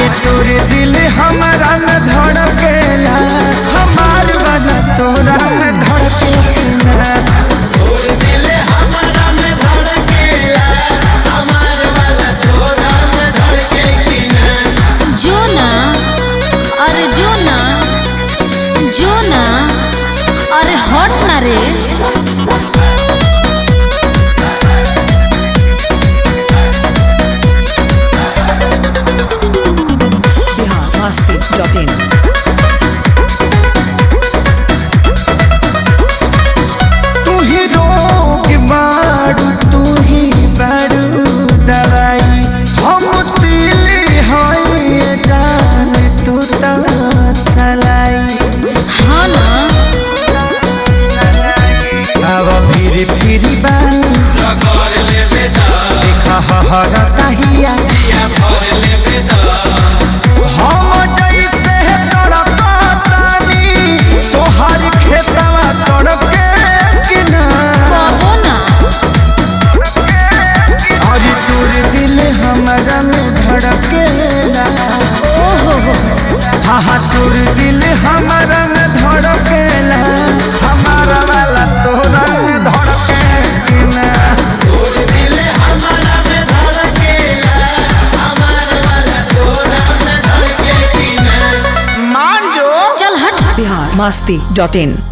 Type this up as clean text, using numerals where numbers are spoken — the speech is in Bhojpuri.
अरे तोरे दिल हमारा में धड़केला, हमार वाला तोरा में धड़केला। तोरे दिल हमारा में धड़केला, हमार वाला तोरा में धड़के कि ना। जो ना, अरे जो ना, जो ना, अरे हट ना रे। biharmasti.in तू ही रोग बाड़ू, तू ही बाड़ू दवाई, हम तिली हई जान तू तो सलाई। हाँ ना, अब फिर बानी कर लेबे दा, देखा हहरा तहिया जिया भर लेबे दा। हम जैसे तड़पतानी तोहर खेतवा तड़के कि ना। कहो ना। अरे तोर दिल हमारा में धड़केला, हाँ हाँ तोर दिल हमारा में धड़केला, हमारा वाला तोरा में धड़के कि ना। तोरे दिल हमारा में धड़केला, हमार वाला तोरा में धड़के कि ना। मान जो चल हट। biharmasti.in